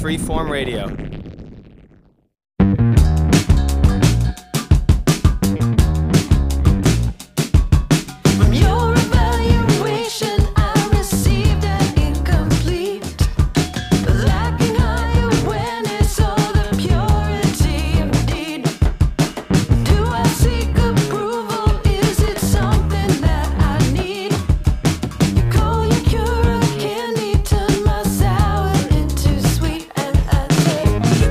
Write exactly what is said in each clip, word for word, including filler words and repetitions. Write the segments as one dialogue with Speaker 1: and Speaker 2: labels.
Speaker 1: Freeform Radio.
Speaker 2: Call your cure, candy, turn my sour into sweet, and I say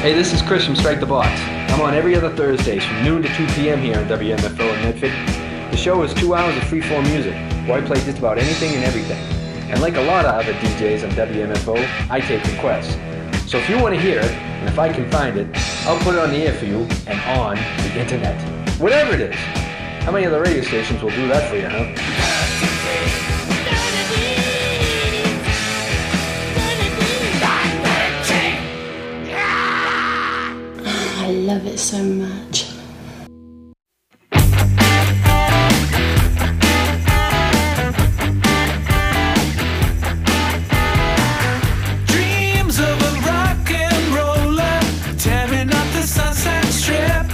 Speaker 1: Hey, this is Chris from Strike the Box. I'm on every other Thursdays from noon to two p.m. here on W M F O in Medford. The show is two hours of free-form music, where I play just about anything and everything. And like a lot of other D Js on W M F O, I take requests. So if you want to hear it, and if I can find it, I'll put it on the air for you and on the internet. Whatever it is. How many other radio stations will do that for you, huh?
Speaker 2: I love it so much.
Speaker 3: Dreams of a rock and roller tearing up the Sunset Strip.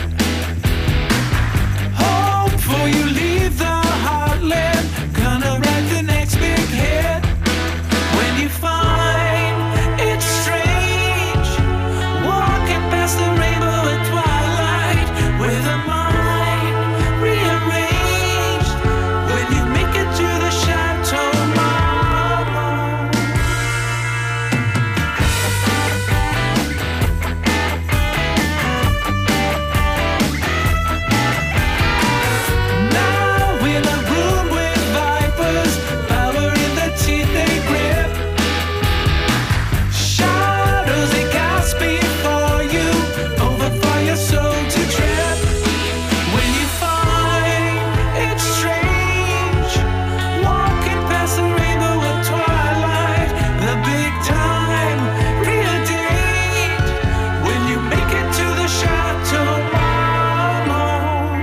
Speaker 3: Hope for you leave the heartland, gonna write the next big hit. When you find it's strange, walking past the rainbow at twilight with a mind rearranged. When you make it to the Chateau Marmont. Now in a room with vipers, power in the teeth they grip. Shadows they cast before you, overflow your soul to trip. When you find it's strange, walking past the rainbow at twilight, the big time preordained. When you make it to the Chateau Marmont.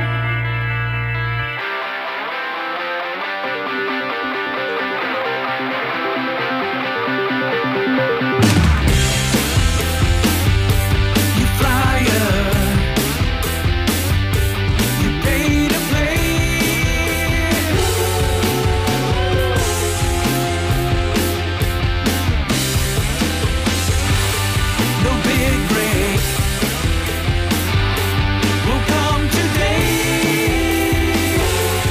Speaker 3: You flyer, you pay to play. No big break will come today.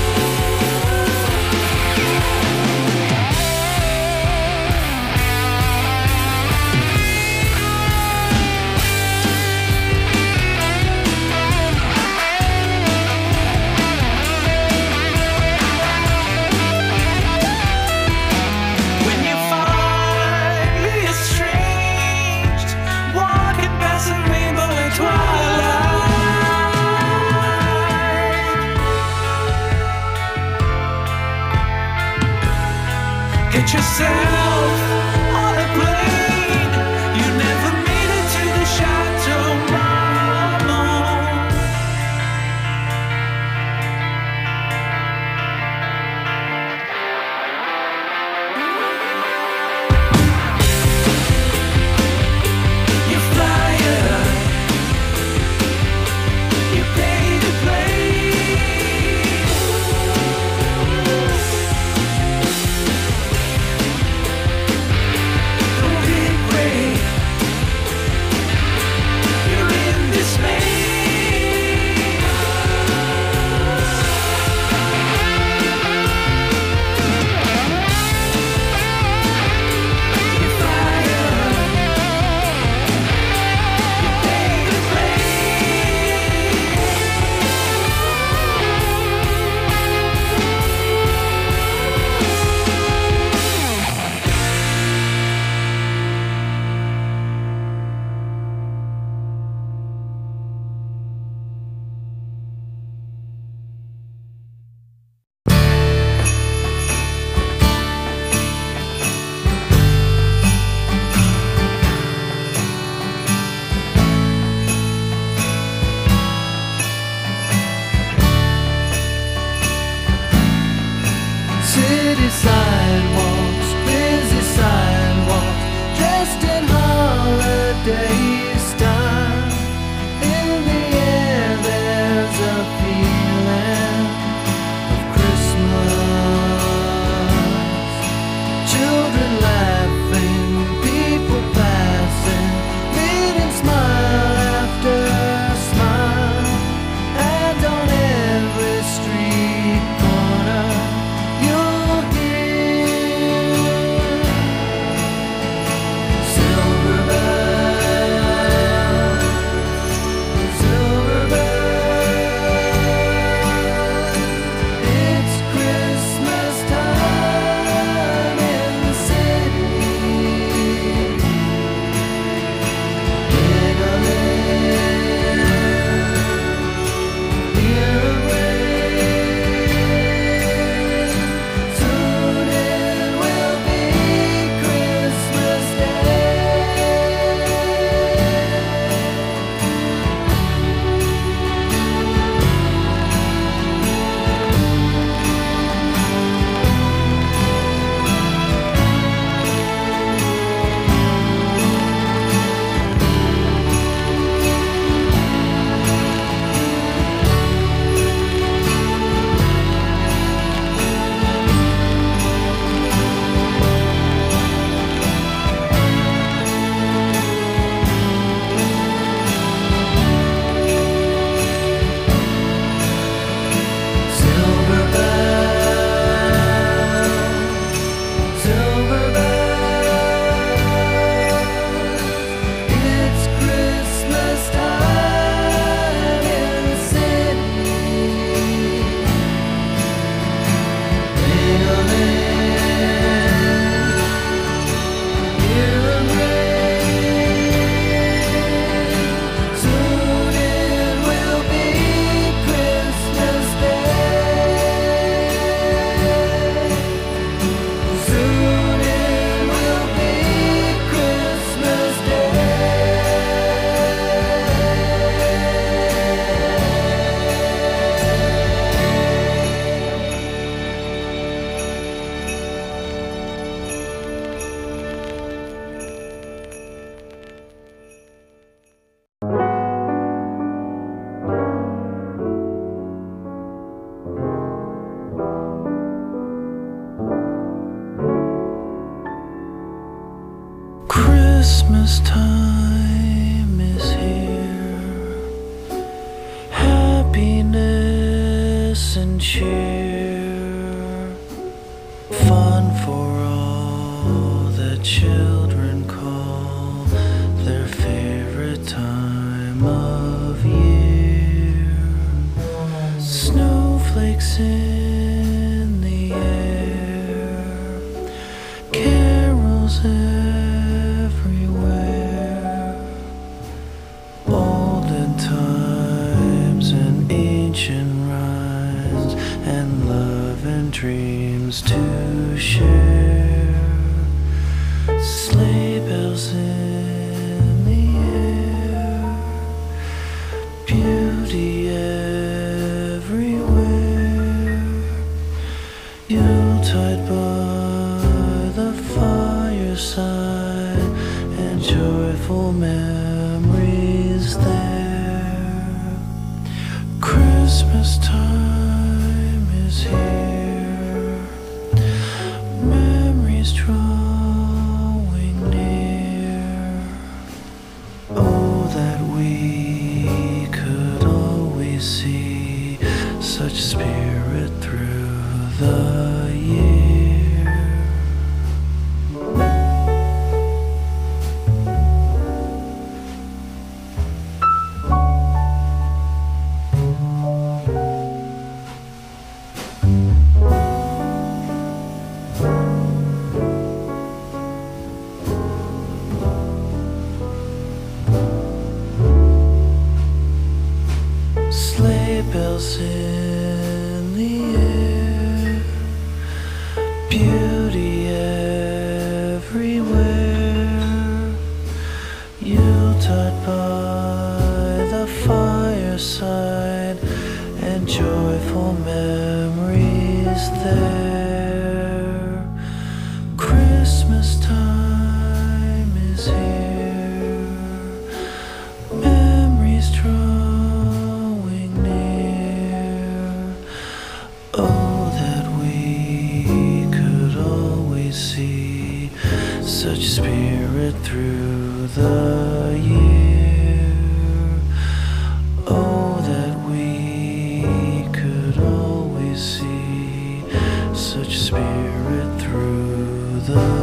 Speaker 3: When you finally estranged, walking past the rainbow at twilight, get yourself on a plane. You never made it to the Chateau Marmont. You flyer, you pay to play. No big break, you're in dismay. You flyer, you pay to play.
Speaker 4: City sidewalks, busy sidewalks, dressed in holiday style. In the air there's a feeling of Christmas. Children laughing, people passing, meeting smile after smile. And on every street corner you'll hear Christmas time is here, happiness and cheer, fun for all the children call their favorite time of year. Snowflakes in the air, carols everywhere, olden times and ancient rhymes, and love and dreams to share. Sleigh bells in the air, beauty everywhere, Yuletide by the fireside, and joyful memories there. Christmas time is here, memories drawing near. Oh, that we could always see such spirit through the year. Sleigh bells in the air, beauty everywhere, Yuletide by the fireside, and joyful memories there. Christmas time is here, memories drawing near. Oh, that we could always see such spirit through the year. Oh, that we could always see such spirit through the year.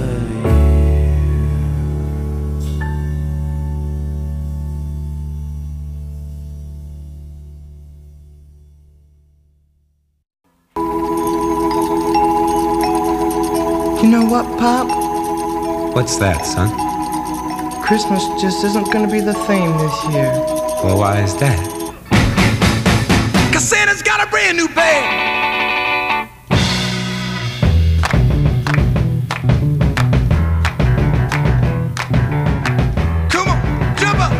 Speaker 5: You know what, Pop?
Speaker 6: What's that, son?
Speaker 5: Christmas just isn't gonna be the theme this year.
Speaker 6: Well, why is that?
Speaker 3: 'Cause Santa's got a brand new bag. Come on, jump up.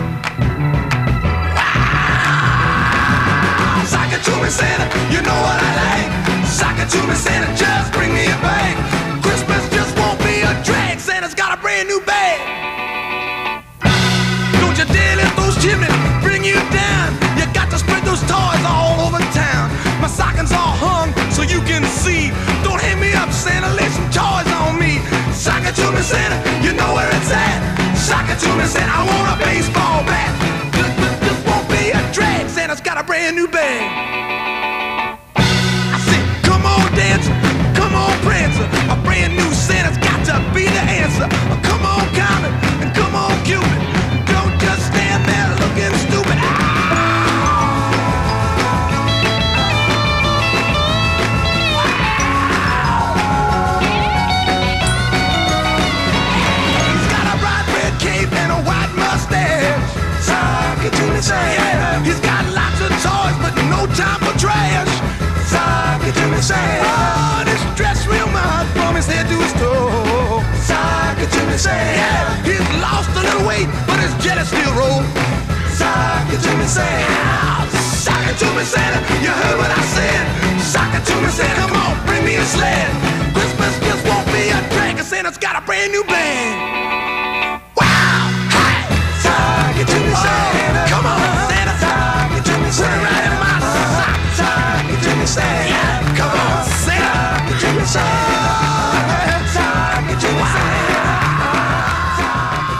Speaker 3: Ah, sock it to me, Santa, you know what I like. Sock it to me, Santa, just bring me a bag. Christmas just won't be a drag. Santa's got a brand new bag. Don't you dare let those chimneys bring you down. You got to spread those toys all over town. My stockings all hung so you can see. Don't hang me up, Santa, lay some toys on me. Sock it to me, Santa, you know where it's at. Sock it to me, Santa, I want a baseball bat. This, this, this won't be a drag. Santa's got a brand new bag. I said, come on, dancer, come on, prancer. A brand new Santa's got to be the answer. Come on, Comet, and come on, Cupid. Don't just stand there looking stupid. Ah! He's got a bright red cape and a white mustache. Sock it to me, Santa. He's got lots of toys, but no time for trash. Sock it to me, Santa. Oh, this dress real much from his head to his toe. Sock it to me, Santa. He's lost a little weight, but his jet is still roll. Sock it to me, Santa. Sock it to me, Santa. You heard what I said. Sock it to me, Santa. Come on, bring me a sled. Christmas just won't be a drag. Santa's got a brand new band. Wow! Hey! Sock it to me, Santa. Come on, Santa. Sock it to me, Santa. Put it right in my sock. Sock it to me, Santa. Yeah, come on, Santa. Sock it to me, Santa. Sock it to me, Santa.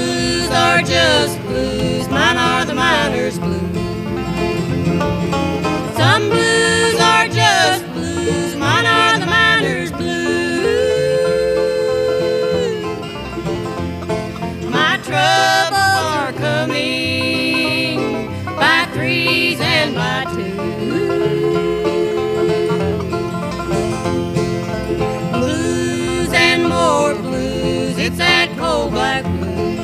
Speaker 7: blues are just blues, mine are the miner's blues. Some blues are just blues, mine are the miner's blues. My troubles are coming by threes and by twos. Blues and more blues, it's that cold black blues.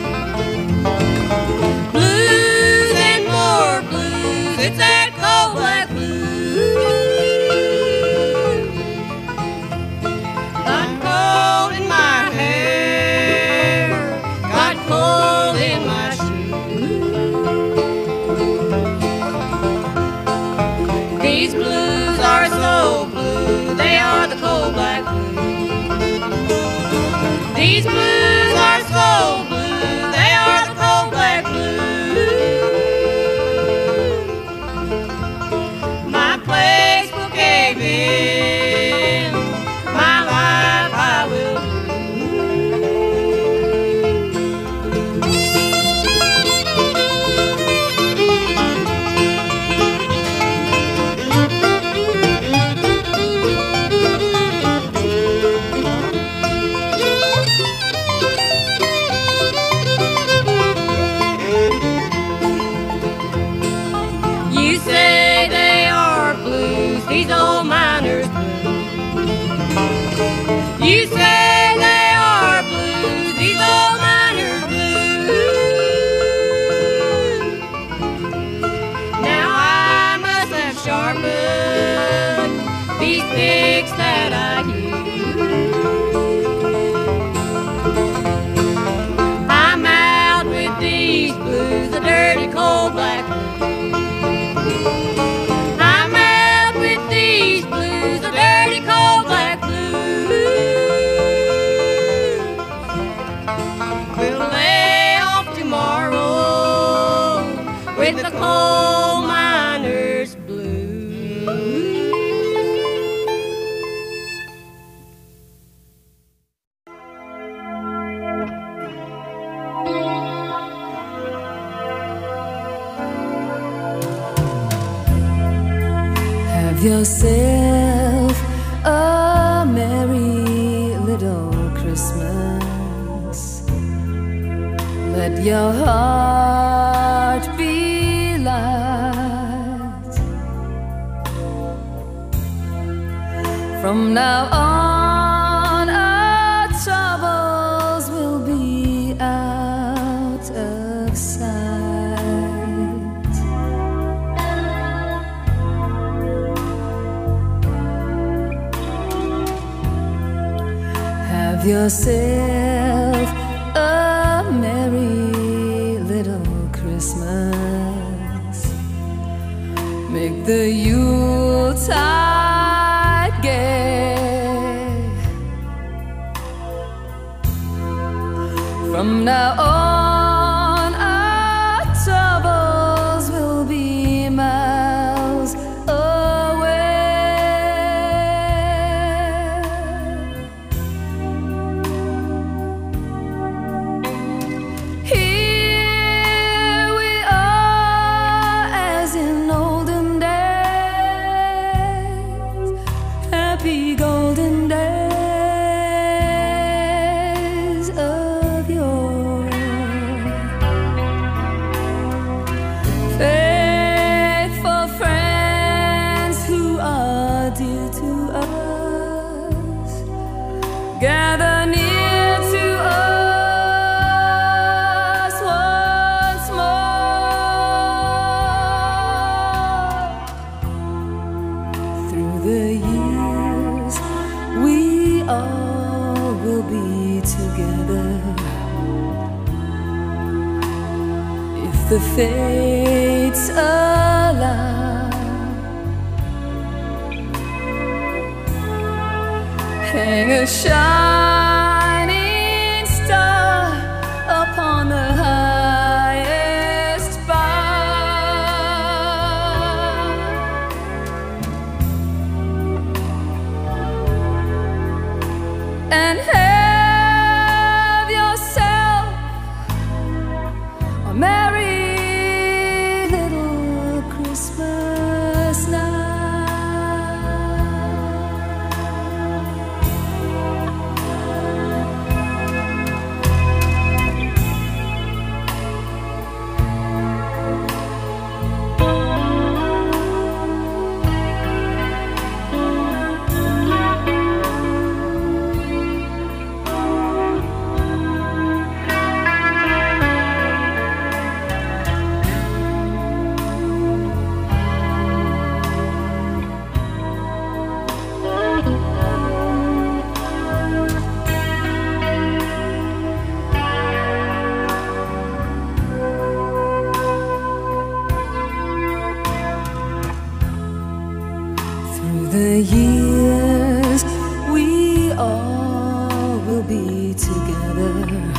Speaker 7: Blues and more blues, it's that cold black blues. Got cold in my hair, got cold in my shoes. These blues are so blue, they are the cold black blues. These blues are so blue, they are the cold black blues. My place will cave in, my life I will You say they are blues, these old miners blues. You say they are blues, these old miners blues. Now I must have sharpened these picks that I use. I'm out with these blues, the dirty cold black blues. I'm out with these blues, the dirty cold black blues. We'll lay off tomorrow with the coal miner's blues.
Speaker 8: Have yourself a merry little Christmas. Let your heart be light. From now on, our troubles will be out of sight. Have yourself a merry little Christmas. Make the Yuletide gay. From now on, our troubles will be miles away. Here we are as in olden days, happy golden days of yore. Faithful friends who are dear to us, gather near to us once more. Through the years, we all will be together. If the fates allow, hang a shining star upon the highest bough. And have yourself a merry little Christmas night. The years we all will be together,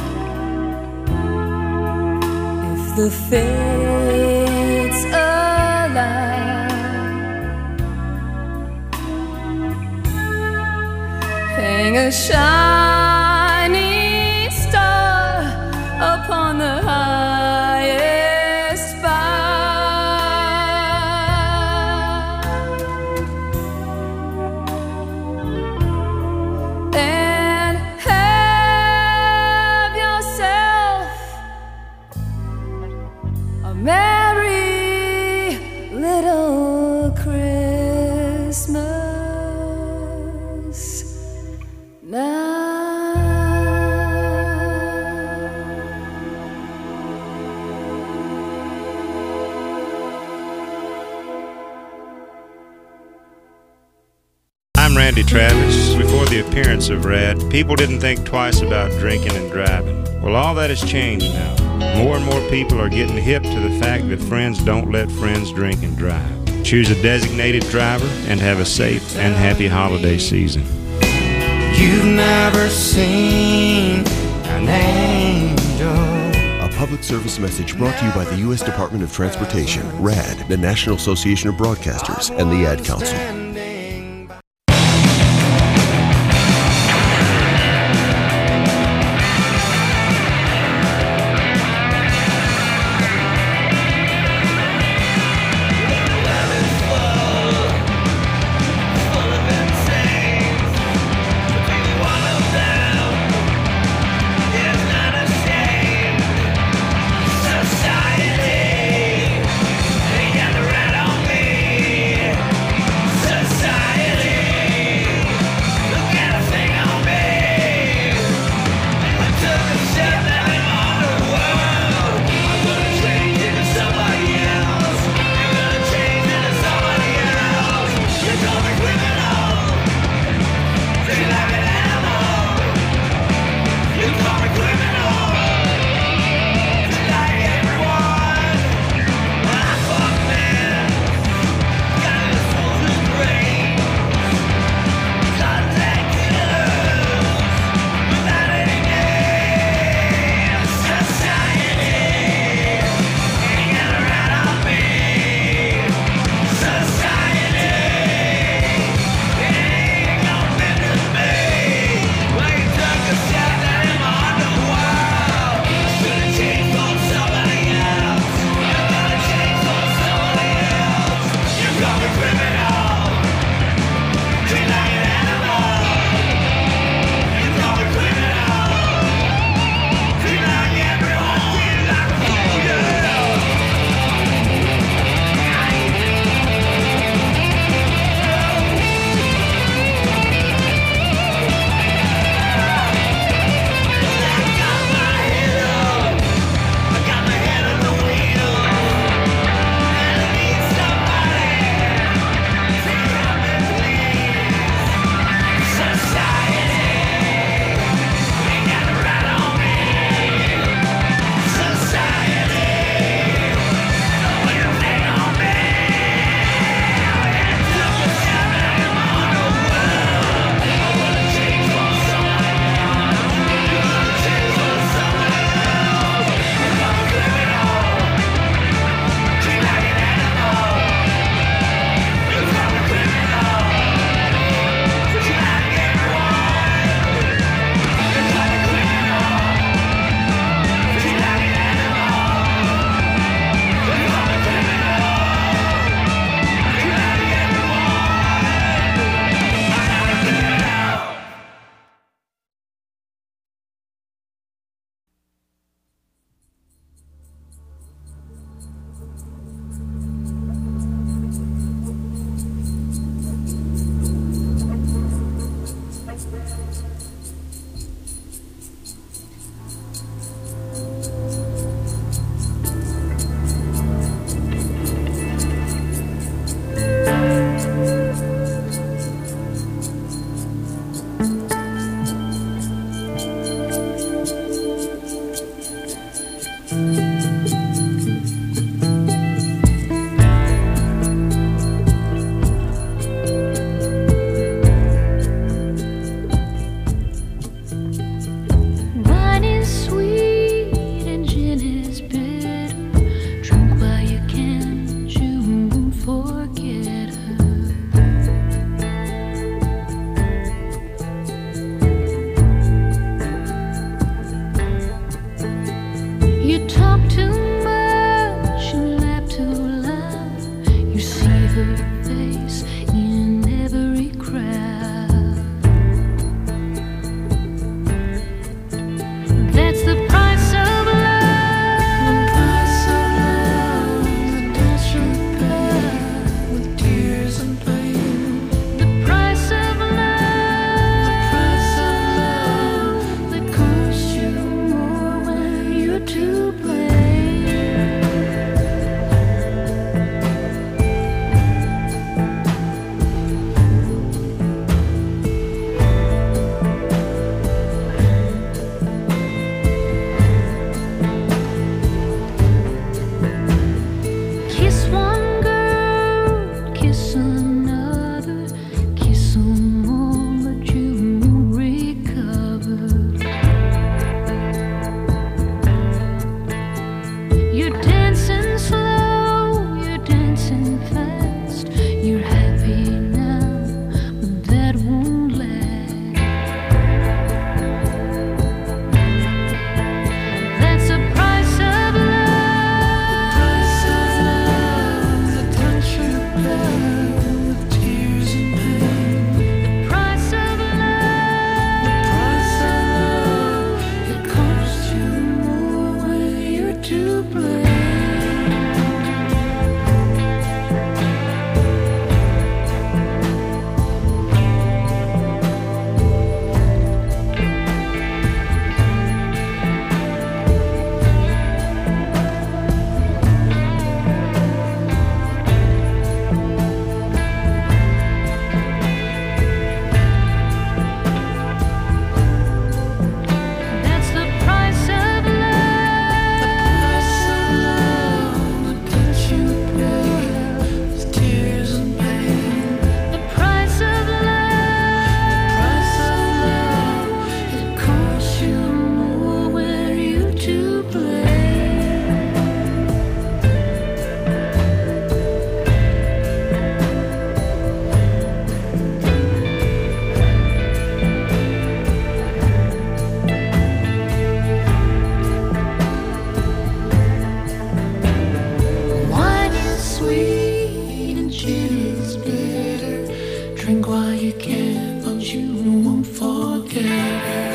Speaker 8: if the fates allow. Hang a shining star upon the highest bough, and have yourself a merry little Christmas night.
Speaker 9: I'm Randy Travis. Before the appearance of Rad, people didn't think twice about drinking and driving. Well, all that has changed now. More and more people are getting hip to the fact that friends don't let friends drink and drive. Choose a designated driver and have a safe and happy holiday season.
Speaker 4: You've never seen an angel.
Speaker 10: A public service message brought to you by the U S Department of Transportation, RAD, the National Association of Broadcasters, and the Ad Council.
Speaker 3: Society, they got the right on me.
Speaker 8: You're dancing slow, you're dancing fast. You're happy now, but that won't last. That's the price of love. The touch of love, the tears and pain. The price of love. The price of love. It costs you more when you're to blame. That's the price of love. The price of love. The touch you pay, the tears and pain. The price of love. The price of love. It costs you more when you're to blame. Wine is sweet and gin is bitter. Drink while you can, but you won't forget her.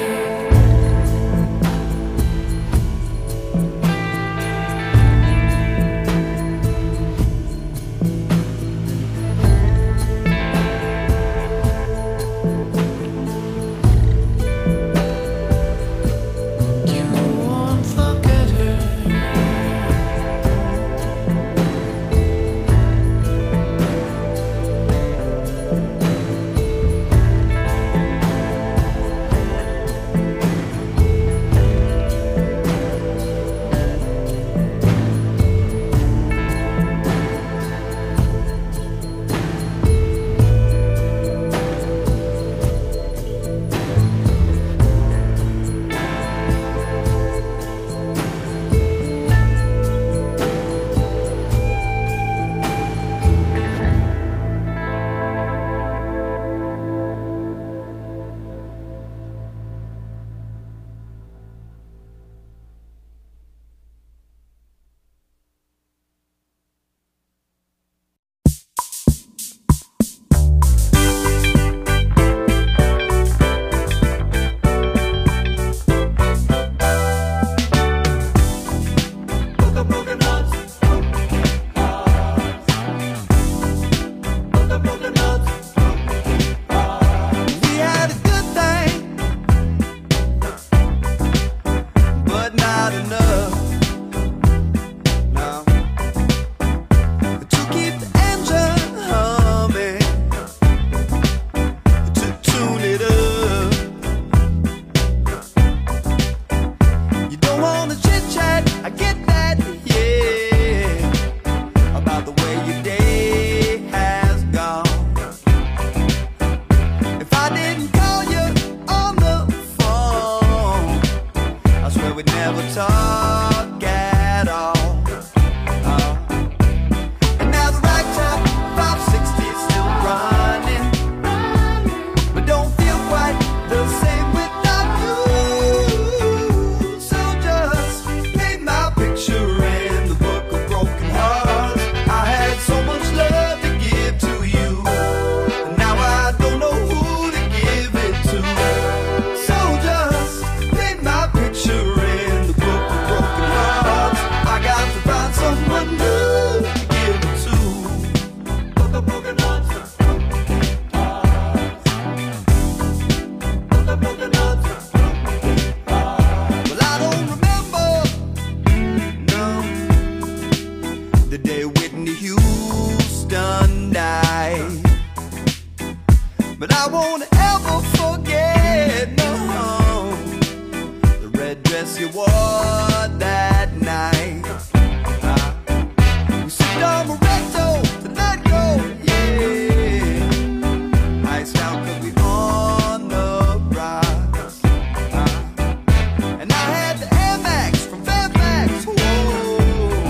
Speaker 8: You won't forget her. We had a good thing, but not enough. No. To keep the engine humming, to tune it up. You don't wanna chit chat, I get that, yeah, about the way your day has gone. If I didn't call you on the phone, I swear we'd never talk at all. Uh, and now the ragtop five sixty is still running, but don't feel quite the same without you. So just paint my picture in the book of broken hearts. I had so much love to give to you, and now I don't know who to give it to. So just paint my picture in the book of broken hearts. I got to find someone new to give it to. Book of broken hearts. Book of broken hearts. Well, I don't remember, no, the day Whitney Houston died, but I won't ever forget, no, the red dress you wore that night. Uh, we sipped on Moretto to let go, yeah. Iced out 'cause we on the rocks. Uh, and I had the Air Max from Fairfax, whoa.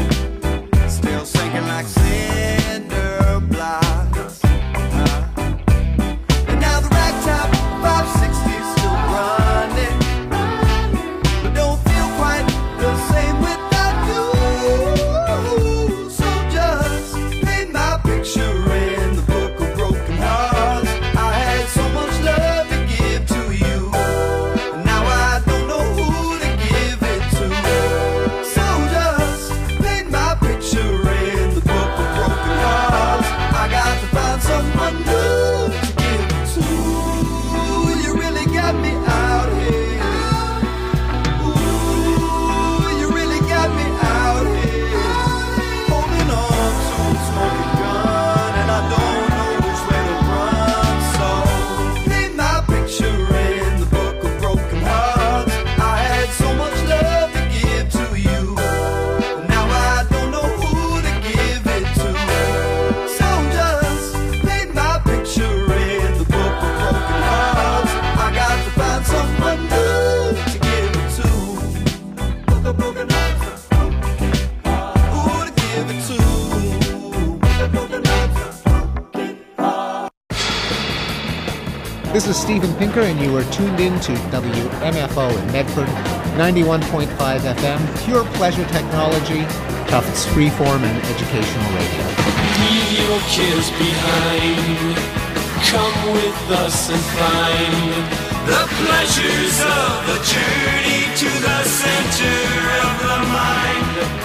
Speaker 11: This is Steven Pinker, and you are tuned in to W M F O in Medford, ninety-one point five F M, pure pleasure technology, Tufts freeform and educational radio.
Speaker 3: Leave your cares behind. Come with us and find the pleasures of a journey to the center of the mind.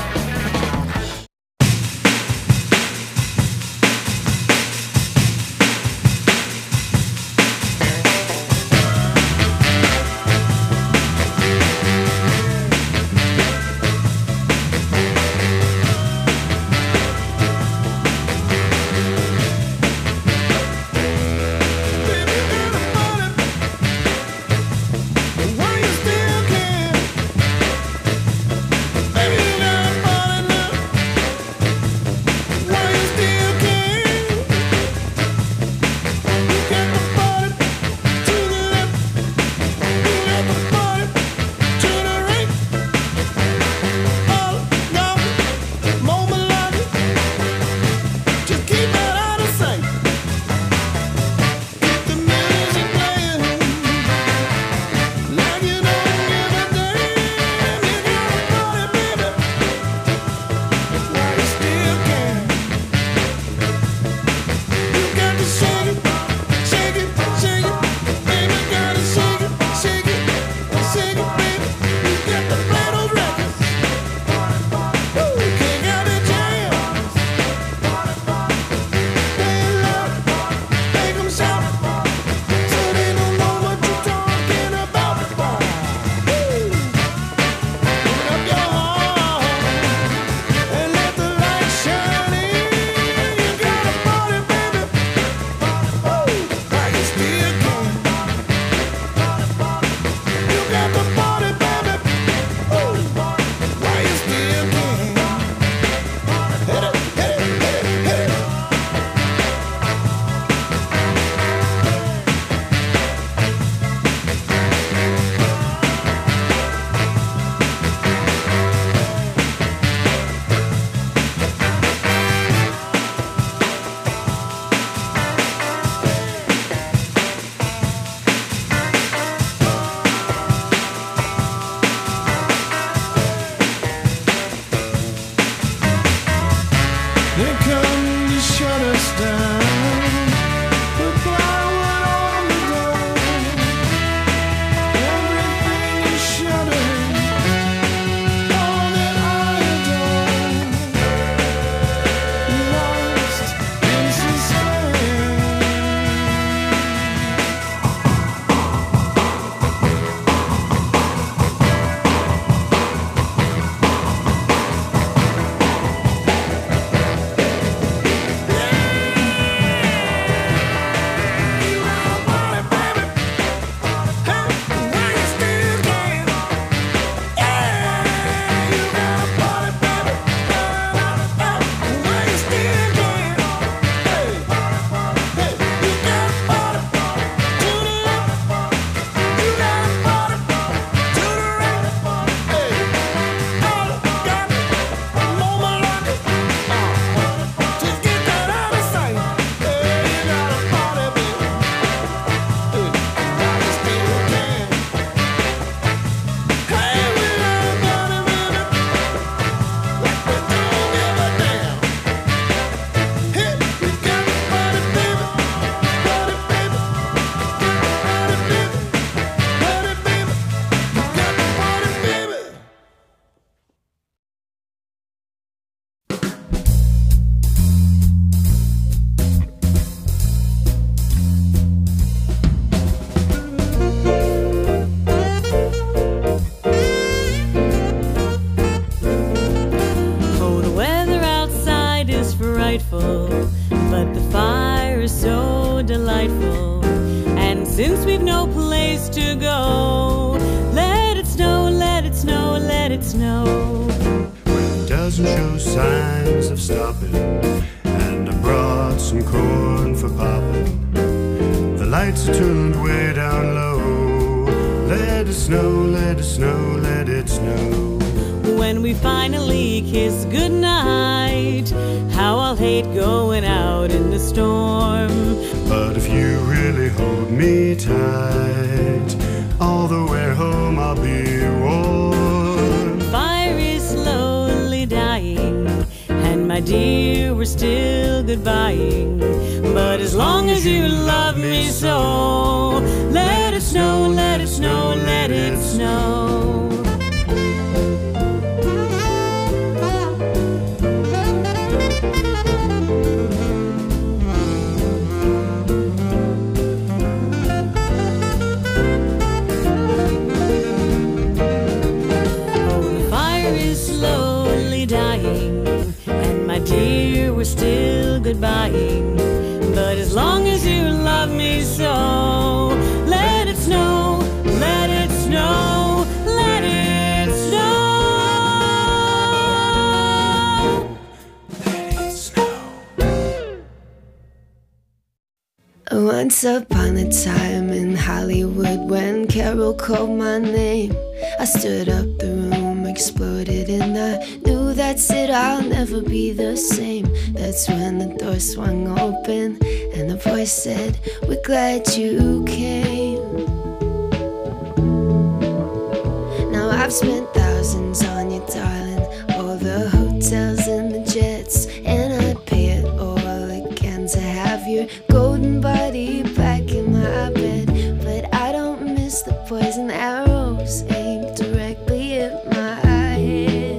Speaker 12: but the fire is so delightful. And since we've no place to go, let it snow, let it snow, let it snow.
Speaker 13: It doesn't show signs of stopping, and I brought some corn for popping. The lights are tuned way down low. Let it snow, let it snow, let it snow.
Speaker 12: When we finally kiss goodnight, how I'll hate going out in the storm.
Speaker 13: But if you really hold me tight. All the way home I'll be warm.
Speaker 12: Fire is slowly dying, and my dear, we're still goodbying. But as long as you love me so, let it snow, let it snow, let it snow. Dear, we're still goodbying. But as long as you love me so, let it snow, let it snow, let it snow. Let it snow.
Speaker 2: Once upon a time in Hollywood, when Carol called my name, I stood up, the room exploded, and I knew that's it, I'll never be the same. That's when the door swung open and the voice said, we're glad you came. Now I've spent thousands on you, darling, all the hotels and the jets, and I'd pay it all again to have your golden body back in my bed. But I don't miss the poison arrows aimed directly at my head.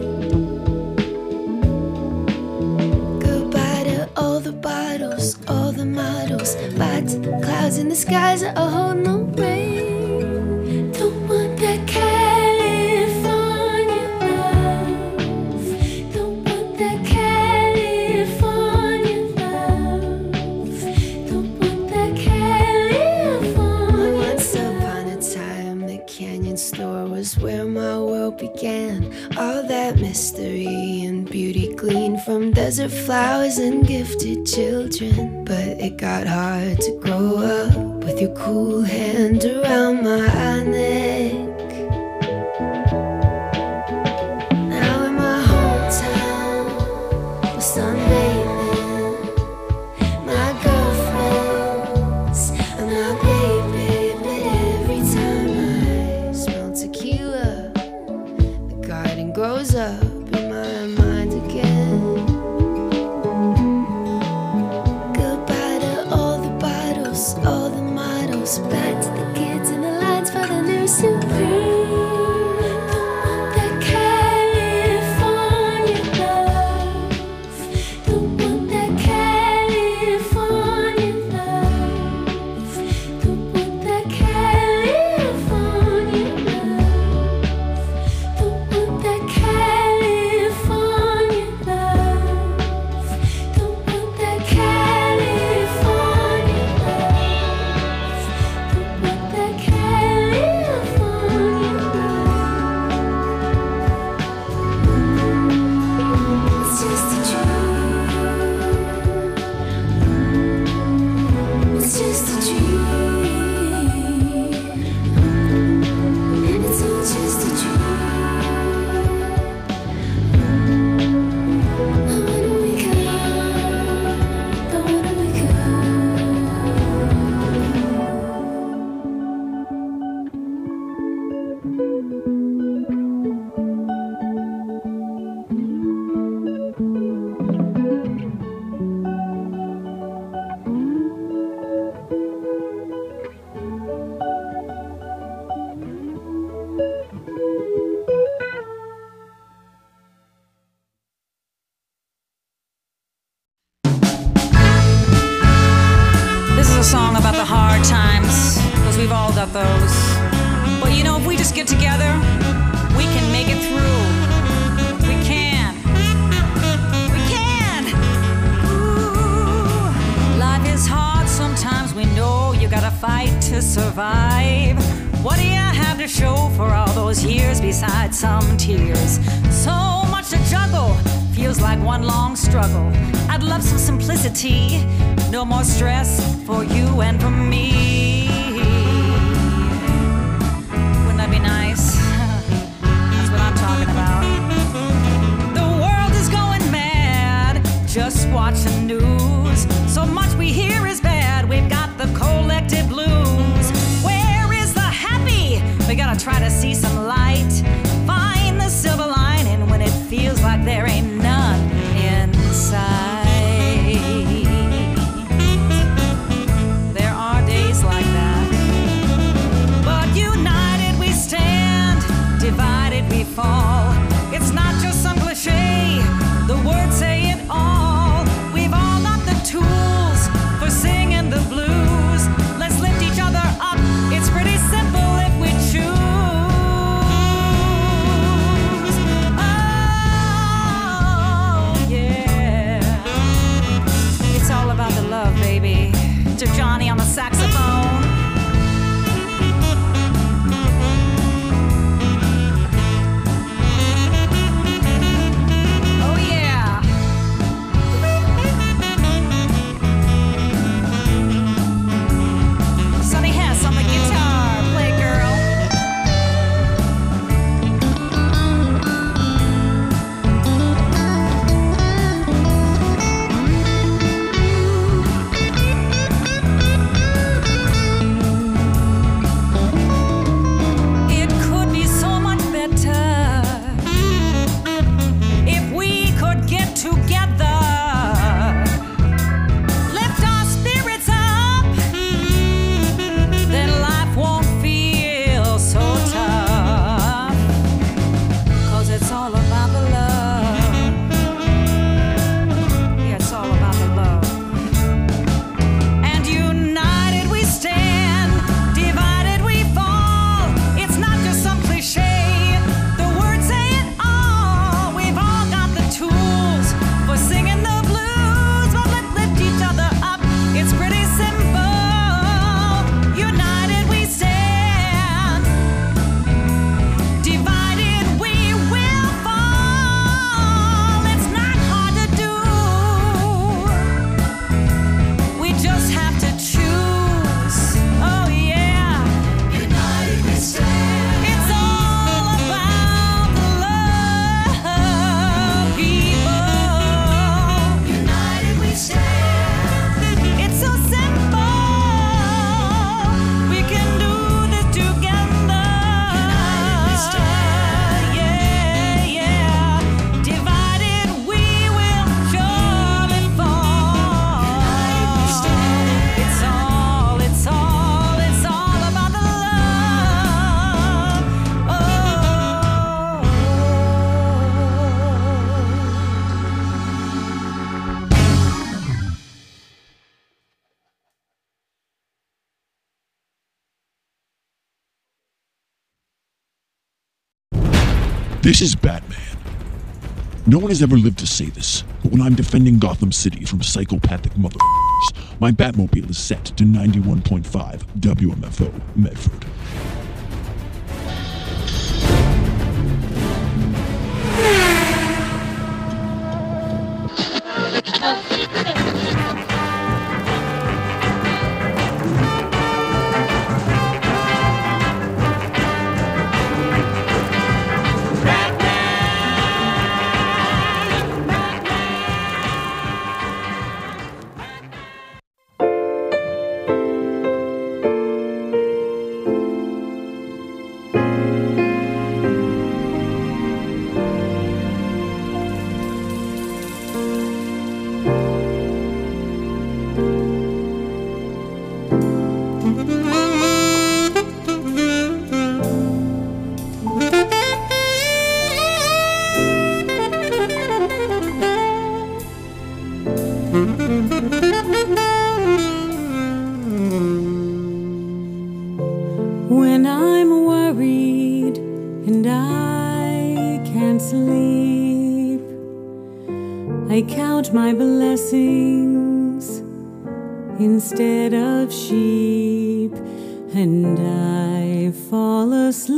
Speaker 2: Goodbye to all the bottles, all the models, bye to the clouds in the skies that are holding no rain. Don't want that California love. Don't want that California love. Don't want that California. Once upon a time, the Canyon store was where my world began. All that mystery and beauty gleaned from desert flowers and gifted children. But it got hard to grow up with your cool hand around my neck. Now in my hometown, we're sunbathing. My girlfriends and my baby. But every time I smell tequila, the garden grows up in my mind again. Goodbye to all the bottles, all the models, back to the kids in the lines for the new Supreme. Don't want that California love. Don't want that California love. Don't want that California love. Don't want that California love. Don't want that California love. Don't want that California love. It's just a dream. It's just a dream. It's all just a dream. I wanna wake up. I wanna wake up.
Speaker 7: This is a song about the hard times, because we've all got those. But you know, if we just get together, we can make it through. We can. We can. Ooh. Life is hard sometimes, we know you gotta fight to survive. What do you have to show for all those years besides some tears? So much to juggle, feels like one long struggle. I'd love some simplicity, no more stress for you and for me. Wouldn't that be nice? That's what I'm talking about. The world is going mad, just watch the news. So much we hear is bad, we've got the collective blues.
Speaker 14: This is Batman. No one has ever lived to say this, but when I'm defending Gotham City from psychopathic motherfuckers, my Batmobile is set to ninety-one point five W M F O Medford.
Speaker 12: When I'm worried and I can't sleep, I count my blessings instead of sheep, and I fall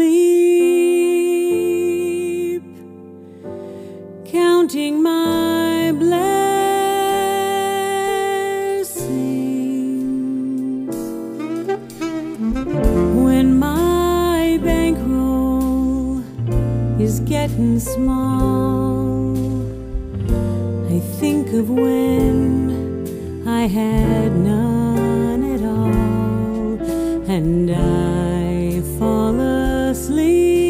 Speaker 12: asleep, counting my blessings. When my bankroll is getting small, I think of when I had none at all, and I fall asleep.